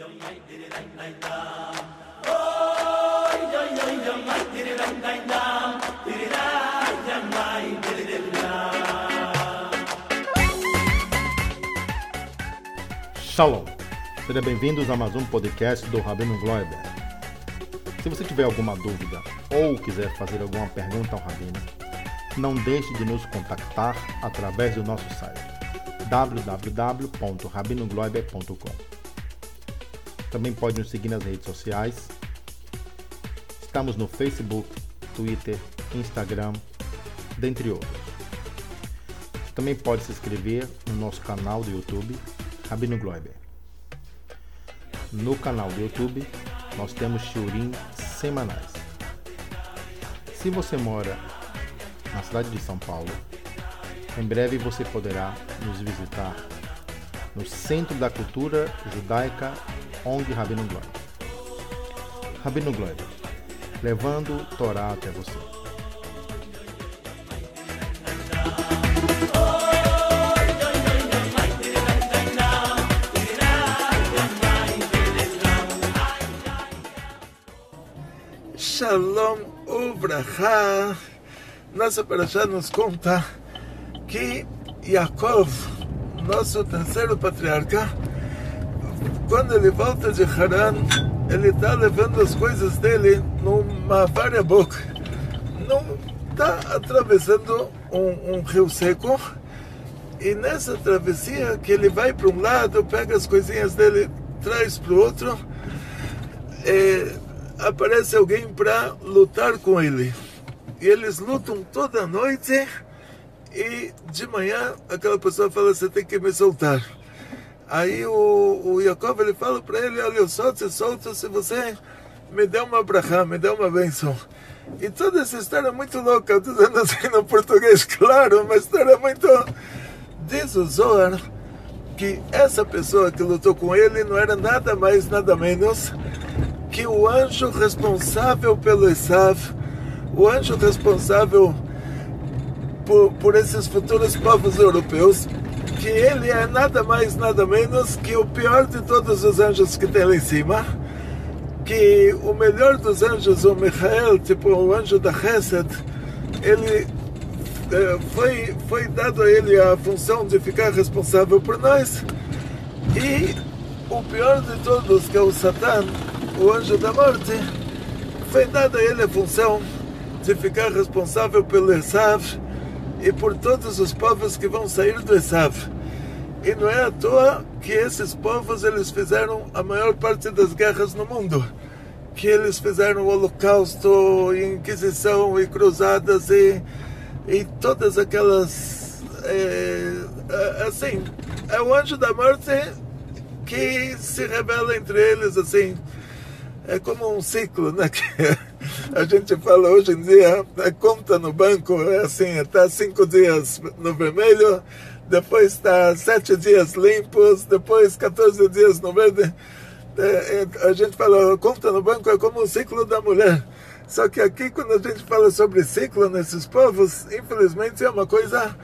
Shalom! Sejam bem-vindos a mais um podcast do Rabino Gloiber. Se você tiver alguma dúvida ou quiser fazer alguma pergunta ao Rabino, não deixe de nos contactar através do nosso site www.rabinogloiber.com. Também pode nos seguir nas redes sociais. Estamos no Facebook, Twitter, Instagram, dentre outros. Também pode se inscrever no nosso canal do YouTube, Rabino Gloiber. No canal do YouTube, nós temos shiurim semanais. Se você mora na cidade de São Paulo, em breve você poderá nos visitar no Centro da Cultura Judaica ONG Rabino Gloiber. Rabino Gloiber, levando Torá até você. Shalom Ubrachá. Nossa parashá nos conta que Yaakov, nosso terceiro patriarca, quando ele volta de Haran, ele está levando as coisas dele numa vária boca. Não está atravessando um rio seco, e nessa travessia que ele vai para um lado, pega as coisinhas dele, traz para o outro, aparece alguém para lutar com ele. E eles lutam toda a noite, e de manhã aquela pessoa fala: você tem que me soltar. Aí o Yaakov, ele fala para ele: olha, eu só te solto se você me der uma brachá, me der uma bênção. E toda essa história é muito louca, eu estou dizendo assim no português, claro, uma história muito... Diz o Zohar que essa pessoa que lutou com ele não era nada mais, nada menos que o anjo responsável pelo Esav, o anjo responsável por esses futuros povos europeus, que ele é nada mais, nada menos que o pior de todos os anjos que tem lá em cima, que o melhor dos anjos, o Michael, tipo o anjo da Chesed, ele foi dado a ele a função de ficar responsável por nós, e o pior de todos, que é o Satã, o anjo da morte, foi dada a ele a função de ficar responsável pelo Esav e por todos os povos que vão sair do Esav. E não é à toa que esses povos, eles fizeram a maior parte das guerras no mundo, que eles fizeram o Holocausto, e Inquisição, e Cruzadas, e todas aquelas... assim, é o anjo da morte que se rebela entre eles, assim. É como um ciclo, né? Que a gente fala hoje em dia, a conta no banco é assim: está 5 dias no vermelho, depois está 7 dias limpos, depois 14 dias no verde. A gente fala, a conta no banco é como um ciclo da mulher. Só que aqui, quando a gente fala sobre ciclo nesses povos, infelizmente é uma coisa...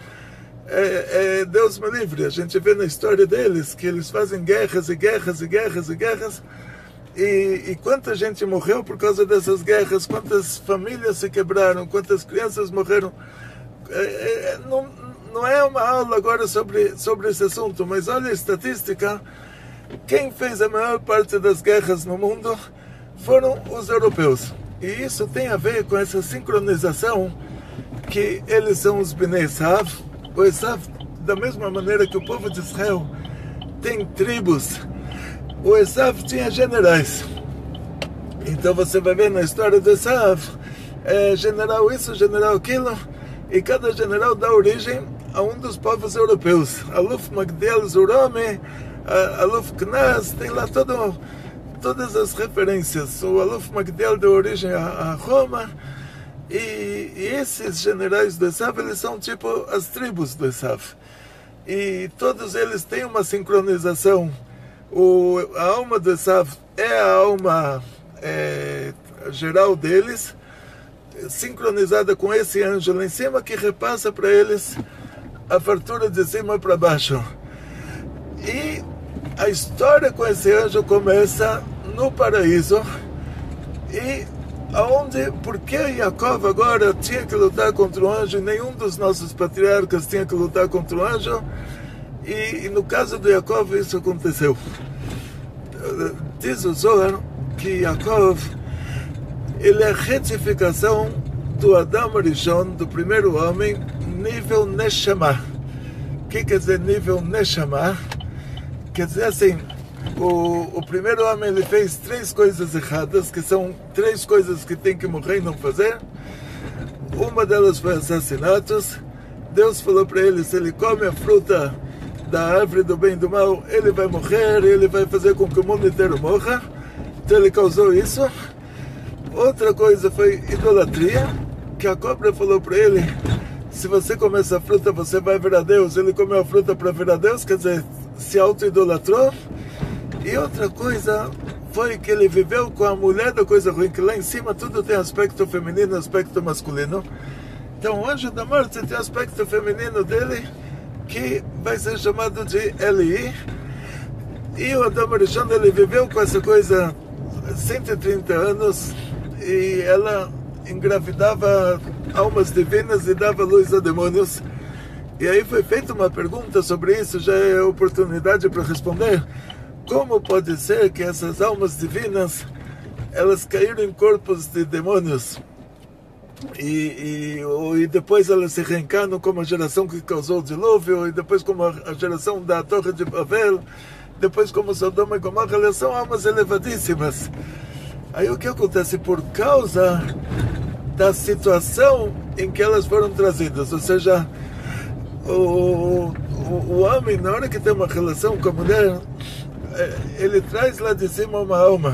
Deus me livre. A gente vê na história deles que eles fazem guerras e guerras e guerras e guerras. E quanta gente morreu por causa dessas guerras, quantas famílias se quebraram, quantas crianças morreram. Não é uma aula agora sobre esse assunto, mas olha a estatística. Quem fez a maior parte das guerras no mundo foram os europeus. E isso tem a ver com essa sincronização, que eles são os Bnei Esav. O Esav, da mesma maneira que o povo de Israel tem tribos, o Esav tinha generais. Então você vai ver na história do Esav, general isso, general aquilo, e cada general dá origem a um dos povos europeus. Aluf Magdiel Zurome, Aluf Knaz, tem lá todas as referências. O Aluf Magdiel deu origem a Roma, e esses generais do Esav, eles são tipo as tribos do Esav. E todos eles têm uma sincronização. A alma do Esav é a alma geral deles, sincronizada com esse anjo lá em cima, que repassa para eles a fartura de cima para baixo. E a história com esse anjo começa no paraíso, e porque Yaakov agora tinha que lutar contra o anjo, e nenhum dos nossos patriarcas tinha que lutar contra o anjo, e no caso do Yaakov isso aconteceu. Diz o Zohar que Yaakov, ele é a retificação do Adam Rishon, do primeiro homem, nível Neshama. O que quer dizer nível Neshama? Quer dizer assim, o primeiro homem ele fez 3 coisas erradas, que são 3 coisas que tem que morrer e não fazer. Uma delas foi assassinatos. Deus falou para ele, se ele come a fruta da árvore do bem e do mal, ele vai morrer, ele vai fazer com que o mundo inteiro morra. Então ele causou isso. Outra coisa foi idolatria, que a cobra falou para ele, se você comer essa fruta você vai virar Deus. Ele comeu a fruta para virar Deus, quer dizer, se auto-idolatrou. E outra coisa foi que ele viveu com a mulher da coisa ruim, que lá em cima tudo tem aspecto feminino e aspecto masculino. Então o anjo da morte tem aspecto feminino dele, que vai ser chamado de Eli. E o Adam Rishon, ele viveu com essa coisa 130 anos, e ela engravidava almas divinas e dava luz a demônios. E aí foi feita uma pergunta sobre isso, já é oportunidade para responder. Como pode ser que essas almas divinas, elas caíram em corpos de demônios e depois elas se reencarnam como a geração que causou o dilúvio, e depois como a geração da Torre de Babel, depois como Sodoma e Gomorra, elas são almas elevadíssimas. Aí o que acontece? Por causa da situação em que elas foram trazidas, ou seja, o homem, na hora que tem uma relação com a mulher, ele traz lá de cima uma alma,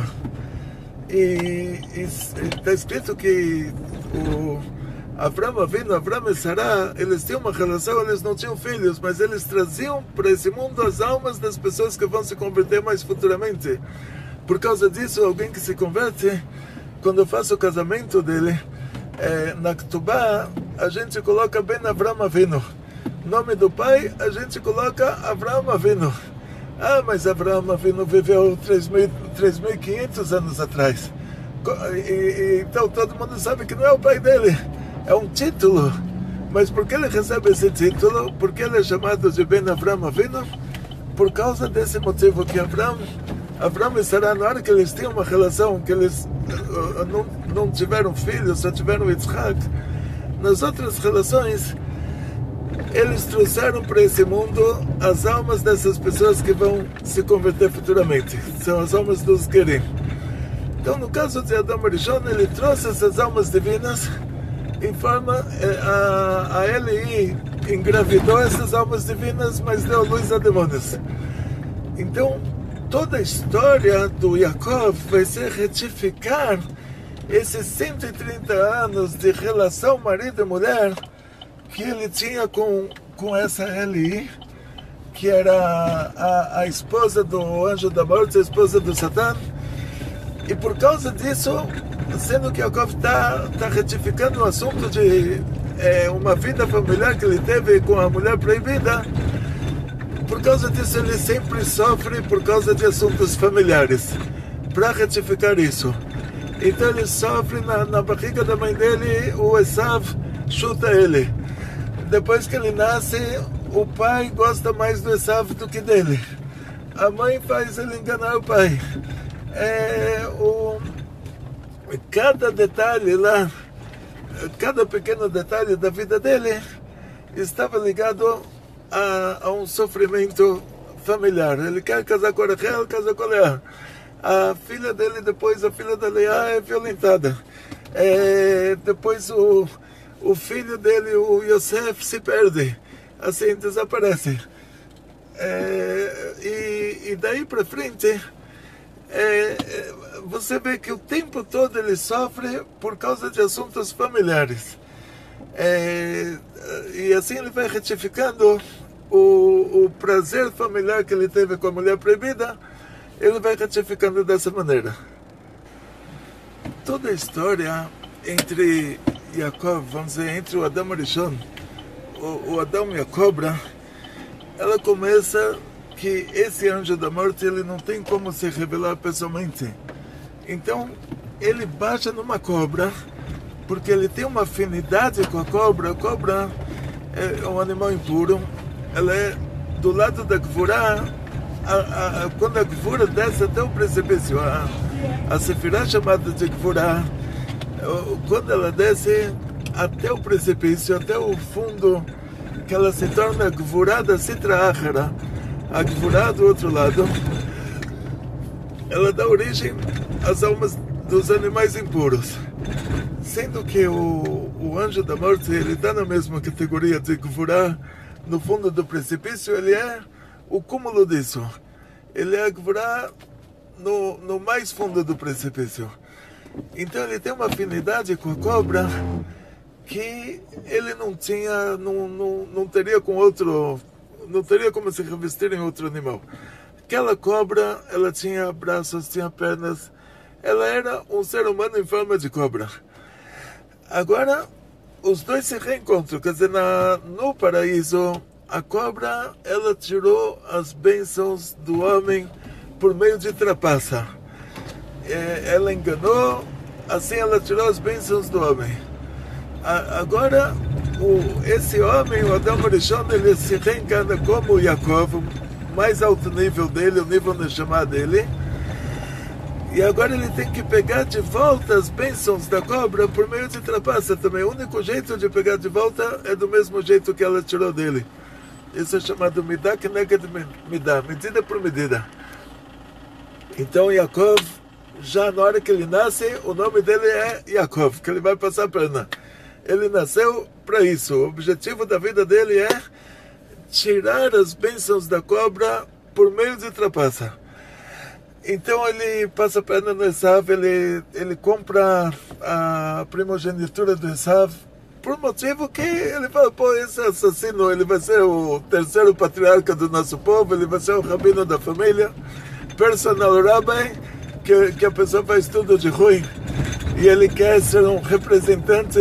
e está escrito que o Avram e Sará, eles tinham uma relação, eles não tinham filhos, mas eles traziam para esse mundo as almas das pessoas que vão se converter mais futuramente. Por causa disso, alguém que se converte, quando eu faço o casamento dele, na Ktubá, a gente coloca Ben Avram Avinu. Nome do pai, a gente coloca Avram Avinu. Ah, mas Avram Avinu viveu 3.500 anos atrás. Então todo mundo sabe que não é o pai dele, é um título. Mas por que ele recebe esse título? Por que ele é chamado de Ben Avram Avinu? Por causa desse motivo que Avram e Sará, na hora que eles tinham uma relação, que eles não tiveram filhos, só tiveram Yitzhak, nas outras relações, eles trouxeram para esse mundo as almas dessas pessoas que vão se converter futuramente. São as almas dos Gerim. Então, no caso de Adam Rishon, ele trouxe essas almas divinas em forma... A Eli engravidou essas almas divinas, mas deu luz a demônios. Então, toda a história do Yaakov vai ser retificar esses 130 anos de relação marido e mulher que ele tinha com essa Eli, que era a esposa do anjo da morte, a esposa do Satã. E por causa disso, sendo que Yaakov está retificando o assunto de uma vida familiar que ele teve com a mulher proibida, por causa disso ele sempre sofre por causa de assuntos familiares, para retificar isso. Então ele sofre na barriga da mãe dele, o Esav chuta ele. Depois que ele nasce, o pai gosta mais do Esav do que dele. A mãe faz ele enganar o pai. Cada detalhe lá, cada pequeno detalhe da vida dele estava ligado a um sofrimento familiar. Ele quer casar com a Rachel, casa com a Leá. A filha dele, depois a filha da Leá é violentada. Depois o filho dele, o Yosef, se perde, assim desaparece. E daí para frente, você vê que o tempo todo ele sofre por causa de assuntos familiares. E assim ele vai retificando o prazer familiar que ele teve com a mulher proibida, ele vai retificando dessa maneira. Toda a história entre Yaakov, vamos dizer, entre o Adão Rishon, o Adão e a cobra, ela começa que esse anjo da morte ele não tem como se revelar pessoalmente. Então ele baixa numa cobra, porque ele tem uma afinidade com a cobra. A cobra é um animal impuro, ela é do lado da Gvurá. Quando a Gvurá desce até o precipício, a Sefirá chamada de Gvurá, quando ela desce até o precipício, até o fundo, que ela se torna a Gvurá da Sitra Achara, a Gvurá do outro lado, ela dá origem às almas dos animais impuros. Sendo que o anjo da morte, ele está na mesma categoria de Gvurá, no fundo do precipício, ele é o cúmulo disso. Ele é a Gvurá no mais fundo do precipício. Então ele tem uma afinidade com a cobra que ele não teria com outro, não teria como se revestir em outro animal. Aquela cobra, ela tinha braços, tinha pernas, ela era um ser humano em forma de cobra. Agora, os dois se reencontram, quer dizer, no paraíso, a cobra, ela tirou as bênçãos do homem por meio de trapaça. Ela enganou, assim ela tirou as bênçãos do homem. Agora, esse homem, o Adam Rishon, ele se reencarna como Yaakov, o mais alto nível dele, o nível Neshama dele. E agora ele tem que pegar de volta as bênçãos da cobra por meio de trapaça também. O único jeito de pegar de volta é do mesmo jeito que ela tirou dele. Isso é chamado Midah Keneged Midah, medida por medida. Então Yaakov, já na hora que ele nasce, o nome dele é Yaakov, que ele vai passar a perna. Ele nasceu para isso. O objetivo da vida dele é tirar as bênçãos da cobra por meio de trapaça. Então ele passa a perna no Esav, ele compra a primogenitura do Esav, por motivo que ele fala, esse assassino, ele vai ser o terceiro patriarca do nosso povo, ele vai ser o rabino da família, personal rabbi, que a pessoa faz tudo de ruim. E ele quer ser um representante,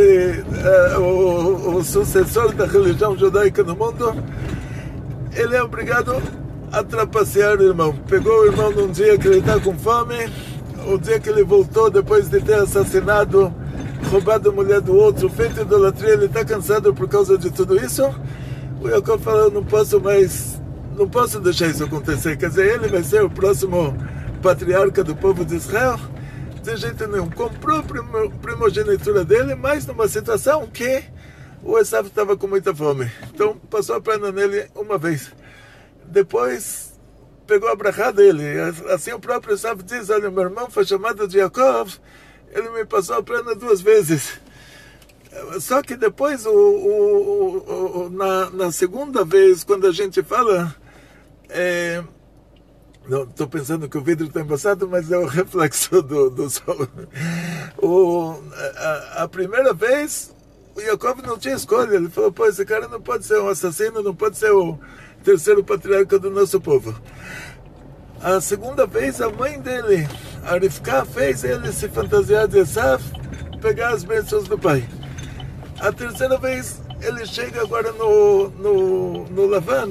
o sucessor da religião judaica no mundo. Ele é obrigado a trapacear o irmão. Pegou o irmão num dia que ele está com fome, o dia que ele voltou depois de ter assassinado, roubado a mulher do outro, feito idolatria, ele está cansado por causa de tudo isso. O Yaakov fala, não posso deixar isso acontecer. Quer dizer, ele vai ser o próximo patriarca do povo de Israel. De jeito nenhum. Comprou a primogenitura dele, mas numa situação que o Esav estava com muita fome. Então passou a perna nele uma vez. Depois pegou a brachá dele. Assim o próprio Esav diz, olha, meu irmão foi chamado de Yaakov, ele me passou a perna 2 vezes. Só que depois, na segunda vez, quando a gente fala... Não, estou pensando que o vidro está embaçado, mas é o reflexo do sol. A primeira vez, o Yaakov não tinha escolha. Ele falou, esse cara não pode ser um assassino, não pode ser o terceiro patriarca do nosso povo. A segunda vez, a mãe dele, a Rivka, fez ele se fantasiar de Esav, pegar as bênçãos do pai. A terceira vez, ele chega agora no Lavan,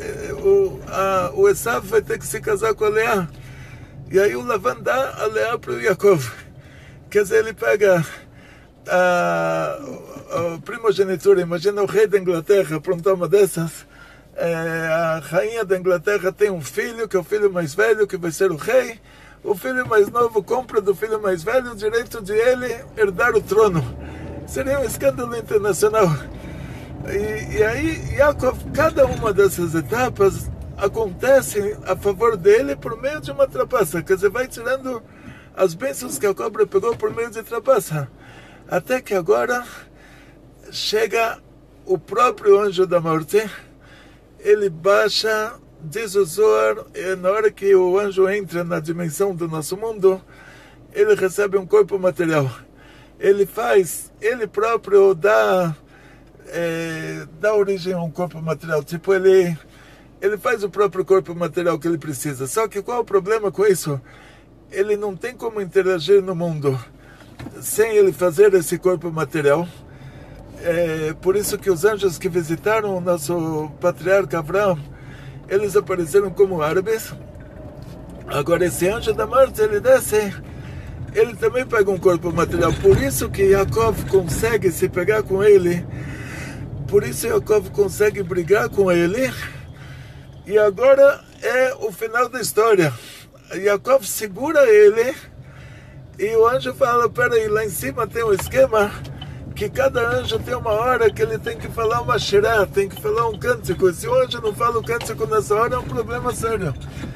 o Esav vai ter que se casar com a Leá. E aí o Lavan dá a Leá para o Yaakov. Quer dizer, ele pega a primogenitura. Imagina o rei da Inglaterra aprontar uma dessas. A rainha da Inglaterra tem um filho, que é o filho mais velho, que vai ser o rei. O filho mais novo compra do filho mais velho o direito de ele herdar o trono. Seria um escândalo internacional. E aí, Yaakov, cada uma dessas etapas acontece a favor dele por meio de uma trapaça. Quer dizer, vai tirando as bênçãos que a cobra pegou por meio de trapaça. Até que agora chega o próprio anjo da morte. Ele baixa, diz o Zohar, e na hora que o anjo entra na dimensão do nosso mundo, ele recebe um corpo material. Ele próprio dá origem a um corpo material. Tipo, ele faz o próprio corpo material que ele precisa. Só que qual é o problema com isso? Ele não tem como interagir no mundo sem ele fazer esse corpo material. Por isso que os anjos que visitaram o nosso patriarca Abraão, eles apareceram como árabes. Agora esse anjo da morte, ele desce, ele também pega um corpo material. Por isso que Yaakov consegue se pegar com ele, por isso Yaakov consegue brigar com ele. E agora é o final da história. Yaakov segura ele e o anjo fala, peraí, lá em cima tem um esquema que cada anjo tem uma hora que ele tem que falar uma shirá, tem que falar um cântico. Se o anjo não fala o cântico nessa hora, é um problema sério.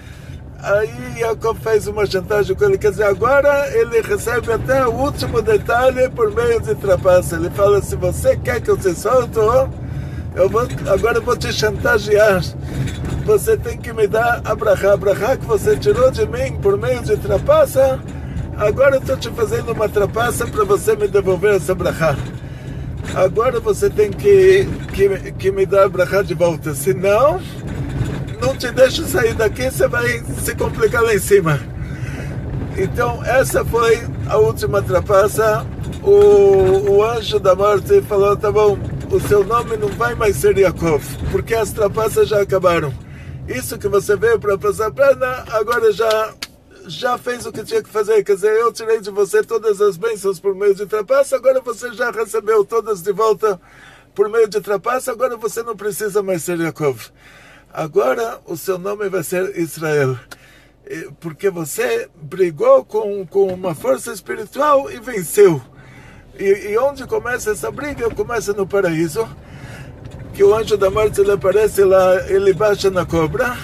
Aí Yaakov faz uma chantagem com ele, quer dizer, agora ele recebe até o último detalhe por meio de trapaça. Ele fala, se você quer que eu te solte, agora eu vou te chantagear. Você tem que me dar a brachá que você tirou de mim por meio de trapaça. Agora eu estou te fazendo uma trapaça para você me devolver essa brachá. Agora você tem que me dar a brachá de volta, senão não te deixo sair daqui, você vai se complicar lá em cima. Então essa foi a última trapaça. O anjo da morte falou, tá bom, o seu nome não vai mais ser Yaakov, porque as trapaças já acabaram. Isso que você veio para passar a perna, agora já fez o que tinha que fazer. Quer dizer, eu tirei de você todas as bênçãos por meio de trapaça, agora você já recebeu todas de volta por meio de trapaça, agora você não precisa mais ser Yaakov. Agora o seu nome vai ser Israel, porque você brigou com uma força espiritual e venceu. E onde começa essa briga? Começa no paraíso, que o anjo da morte ele aparece lá, ele baixa na cobra,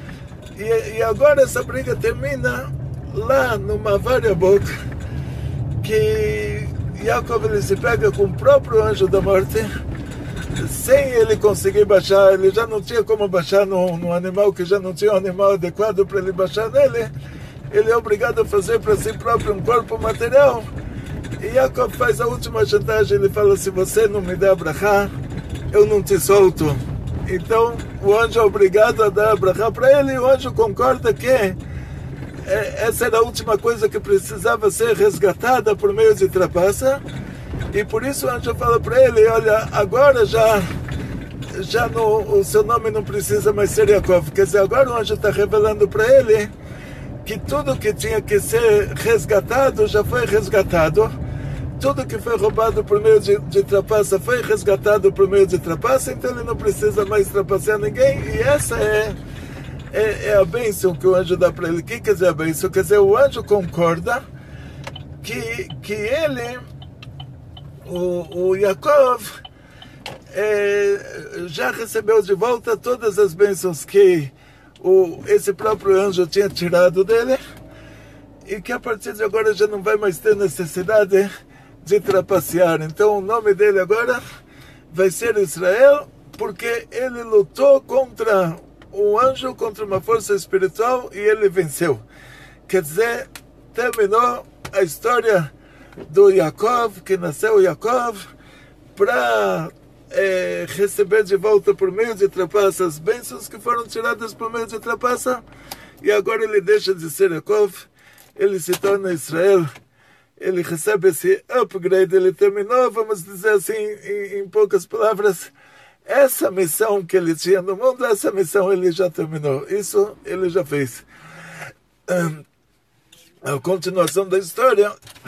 e agora essa briga termina lá numa vária boca, que Yaakov ele se pega com o próprio anjo da morte, sem ele conseguir baixar. Ele já não tinha como baixar num animal que já não tinha um animal adequado para ele baixar nele. Ele é obrigado a fazer para si próprio um corpo material. E Yaakov faz a última chantagem, ele fala, se você não me der a brachá, eu não te solto. Então o anjo é obrigado a dar a brachá para ele, e o anjo concorda que essa era a última coisa que precisava ser resgatada por meio de trapaça. E por isso o anjo fala para ele, olha, agora já o seu nome não precisa mais ser Yaakov. Quer dizer, agora o anjo está revelando para ele que tudo que tinha que ser resgatado já foi resgatado. Tudo que foi roubado por meio de trapaça foi resgatado por meio de trapaça, então ele não precisa mais trapacear ninguém. E essa é a bênção que o anjo dá para ele. O que quer dizer a bênção? Quer dizer, o anjo concorda que ele, o Yaakov, já recebeu de volta todas as bênçãos que esse próprio anjo tinha tirado dele, e que a partir de agora já não vai mais ter necessidade de trapacear. Então o nome dele agora vai ser Israel, porque ele lutou contra um anjo, contra uma força espiritual, e ele venceu. Quer dizer, terminou a história do Yaakov, que nasceu Yaakov, para receber de volta por meio de trapaça as bênçãos que foram tiradas por meio de trapaça, e agora ele deixa de ser Yaakov, ele se torna Israel, ele recebe esse upgrade, ele terminou, vamos dizer assim, em poucas palavras, essa missão que ele tinha no mundo, essa missão ele já terminou, isso ele já fez. A continuação da história,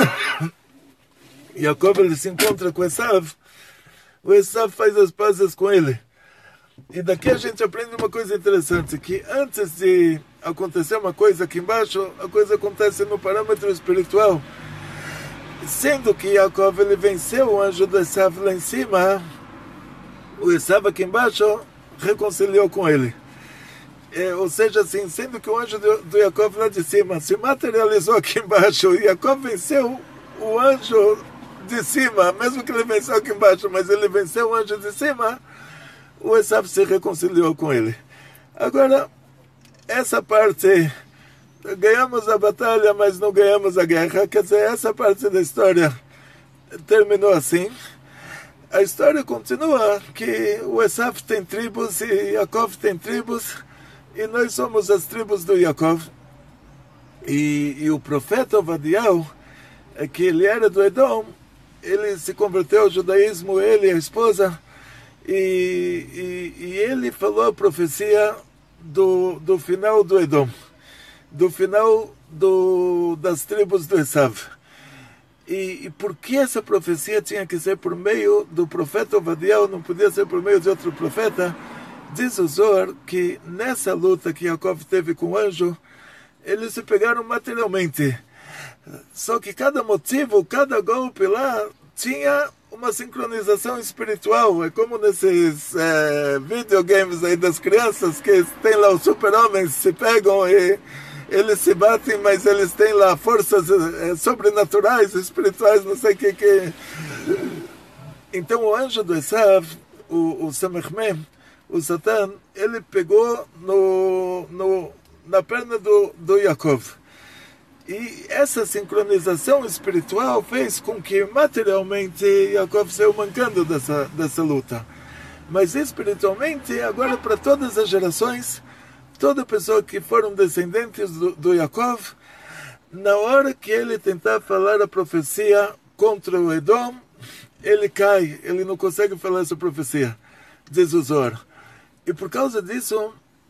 Yaakov ele se encontra com Esav, o Esav faz as pazes com ele. E daqui a gente aprende uma coisa interessante, que antes de acontecer uma coisa aqui embaixo, a coisa acontece no parâmetro espiritual. Sendo que Yaakov ele venceu o anjo do Esav lá em cima, o Esav aqui embaixo reconciliou com ele. Ou seja, assim, sendo que o anjo do Yaakov lá de cima se materializou aqui embaixo, e Yaakov venceu o anjo de cima, mesmo que ele venceu aqui embaixo, mas ele venceu o anjo de cima, o Esav se reconciliou com ele. Agora, essa parte, ganhamos a batalha, mas não ganhamos a guerra, quer dizer, essa parte da história terminou assim. A história continua que o Esav tem tribos e Yaakov tem tribos, e nós somos as tribos do Yaakov. E o profeta Ovadiah, que ele era do Edom, ele se converteu ao judaísmo, ele e a esposa, e ele falou a profecia do final do Edom, do final das tribos do Esav. E por que essa profecia tinha que ser por meio do profeta Obadiah, não podia ser por meio de outro profeta? Diz o Zohar que nessa luta que Yaakov teve com o anjo, eles se pegaram materialmente. Só que cada motivo, cada golpe lá, tinha uma sincronização espiritual. É como nesses videogames aí das crianças, que tem lá os super-homens, se pegam e eles se batem, mas eles têm lá forças sobrenaturais, espirituais, não sei o que. Então o anjo do Esav, o Samechmem, o Satan, ele pegou na perna do Yaakov. E essa sincronização espiritual fez com que materialmente Yaakov saiu mancando dessa luta. Mas espiritualmente, agora para todas as gerações, toda pessoa que foram descendentes do Yaakov, na hora que ele tentar falar a profecia contra o Edom, ele cai, ele não consegue falar essa profecia, diz o Zohar. E por causa disso,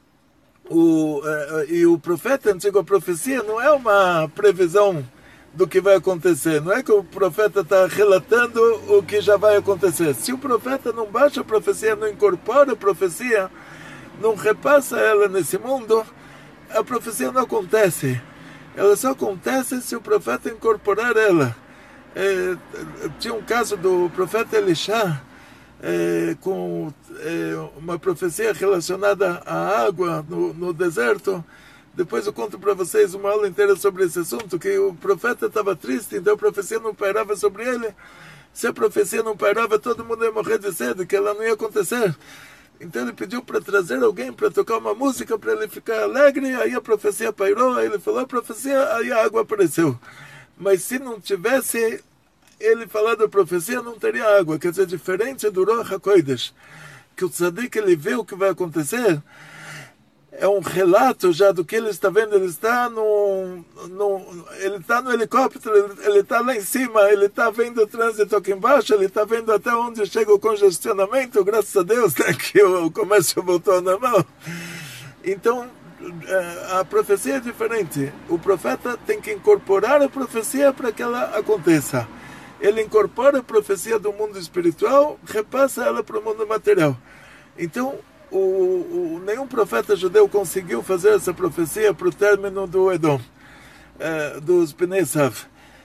o profeta antigo, a profecia, não é uma previsão do que vai acontecer. Não é que o profeta está relatando o que já vai acontecer. Se o profeta não baixa a profecia, não incorpora a profecia, não repassa ela nesse mundo, a profecia não acontece. Ela só acontece se o profeta incorporar ela. Tinha um caso do profeta Elisha, com uma profecia relacionada à água no deserto. Depois eu conto para vocês uma aula inteira sobre esse assunto, que o profeta estava triste, então a profecia não pairava sobre ele. Se a profecia não pairava, todo mundo ia morrer de sede, que ela não ia acontecer. Então ele pediu para trazer alguém para tocar uma música para ele ficar alegre. Aí a profecia pairou, aí ele falou a profecia, aí a água apareceu. Mas se não tivesse ele falado a profecia, não teria água. Quer dizer, diferente do Ruach HaKodesh, que o tzadik, ele vê o que vai acontecer, é um relato já do que ele está vendo. Ele está no helicóptero, ele está lá em cima, ele está vendo o trânsito aqui embaixo, ele está vendo até onde chega o congestionamento, graças a Deus, né, que o comércio voltou ao normal. Então, a profecia é diferente. O profeta tem que incorporar a profecia para que ela aconteça. Ele incorpora a profecia do mundo espiritual, repassa ela para o mundo material. Então, nenhum profeta judeu conseguiu fazer essa profecia para o término do Edom, dos Bnei Esav.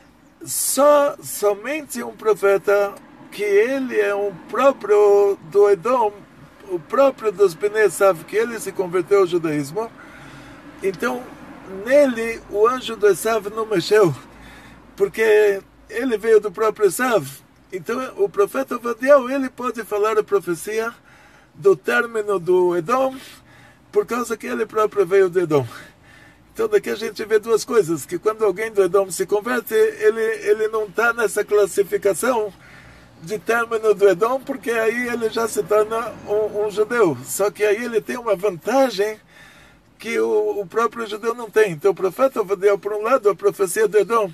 Somente um profeta, que ele é um próprio do Edom, o próprio dos Bnei Esav, que ele se converteu ao judaísmo. Então, nele, o anjo do Esav não mexeu, porque ele veio do próprio Esav. Então, o profeta Obadiah, ele pode falar a profecia do término do Edom, por causa que ele próprio veio do Edom. Então daqui a gente vê duas coisas, que quando alguém do Edom se converte, ele não está nessa classificação de término do Edom, porque aí ele já se torna um judeu. Só que aí ele tem uma vantagem que o próprio judeu não tem. Então o profeta Obadiah, por um lado, a profecia do Edom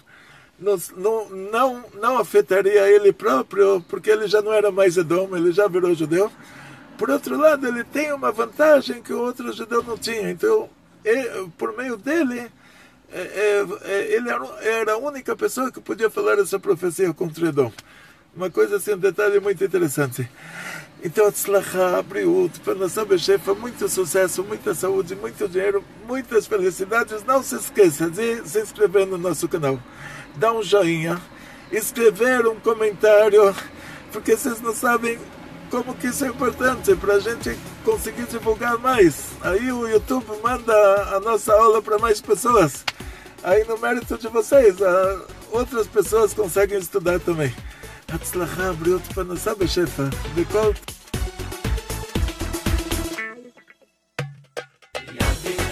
não afetaria ele próprio, porque ele já não era mais Edom, ele já virou judeu. Por outro lado, ele tem uma vantagem que o outro judeu não tinha. Então, por meio dele, ele era a única pessoa que podia falar essa profecia contra Edom. Uma coisa assim, um detalhe muito interessante. Então, Tzlachá, Briut, Parnassá Bechefa, muito sucesso, muita saúde, muito dinheiro, muitas felicidades. Não se esqueça de se inscrever no nosso canal. Dá um joinha, escrever um comentário, porque vocês não sabem como que isso é importante para a gente conseguir divulgar mais. Aí o YouTube manda a nossa aula para mais pessoas. Aí no mérito de vocês, outras pessoas conseguem estudar também. Hatzlachá, Briut, Parnassá Bechefa. Bekol.